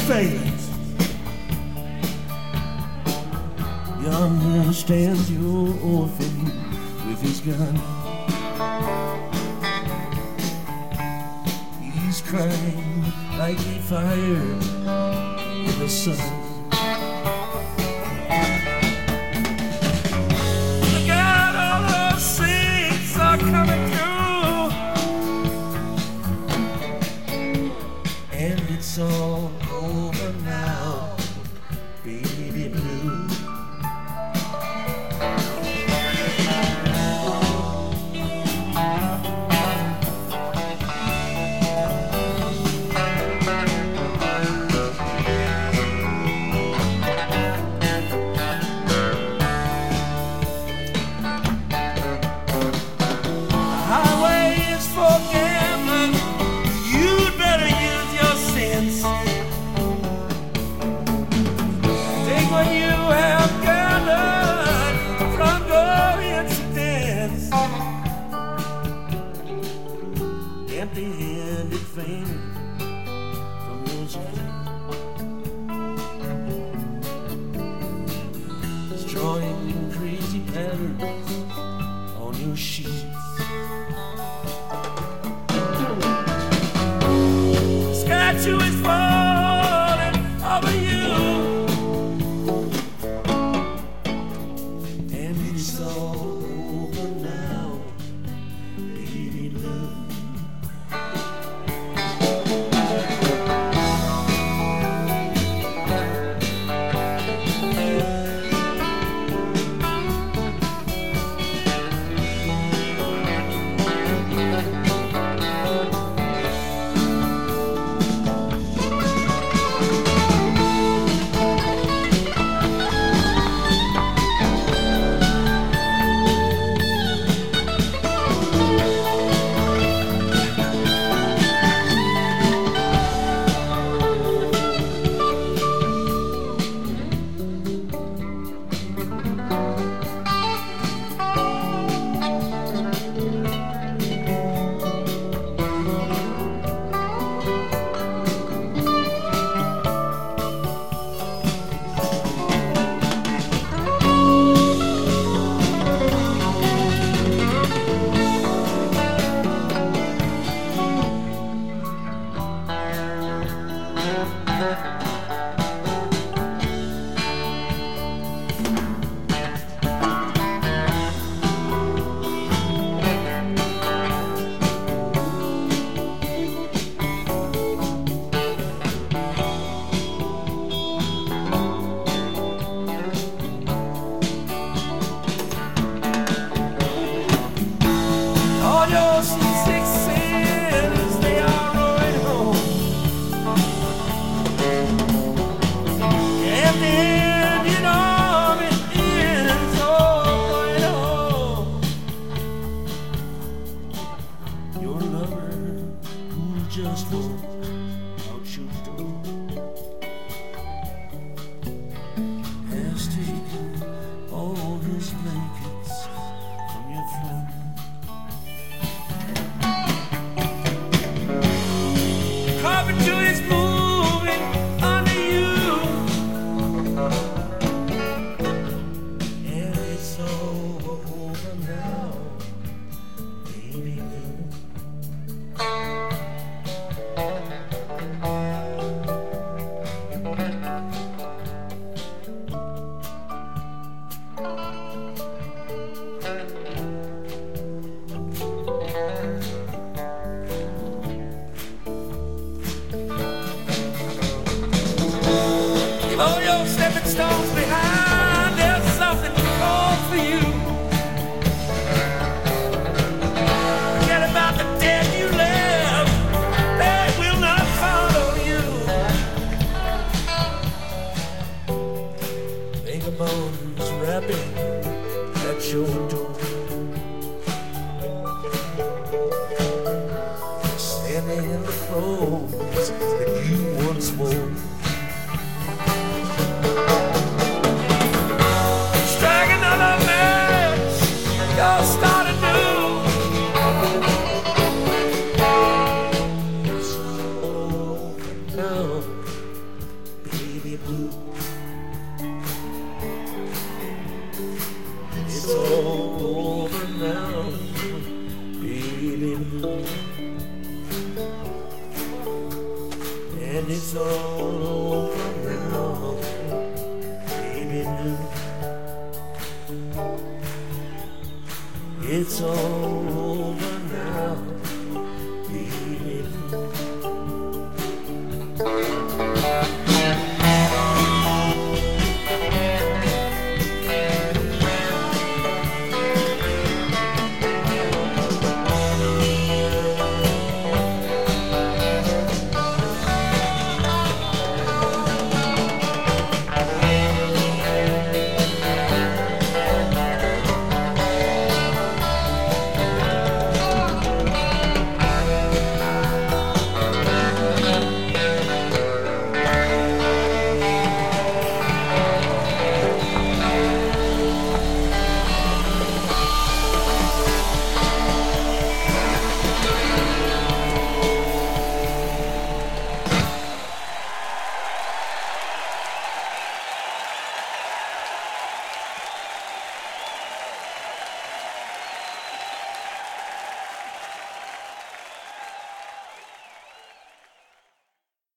face. Yonder stands your fate with his gun. He's crying like a fire in the sun. Look out, all those saints are coming through, and it's all over now, baby blue. Empty-handed fame from your hand, it's drawing crazy patterns on your sheets. Statue is falling over you, and it's all over now, baby blue. All your six sins, they are rolling home, and the Indian army is all going home. Your lover who just walked out your door has taken all his blankets from your floor. Carpenter is moving under you, and it's all over now, baby blue. Leave all your stepping stones behind, there's something called for you. Forget about the dead you left, they will not follow you. Vagabonds rapping at your door, standing in the clothes that you once wore. And it's all over now, baby blue. It's all over now, baby blue.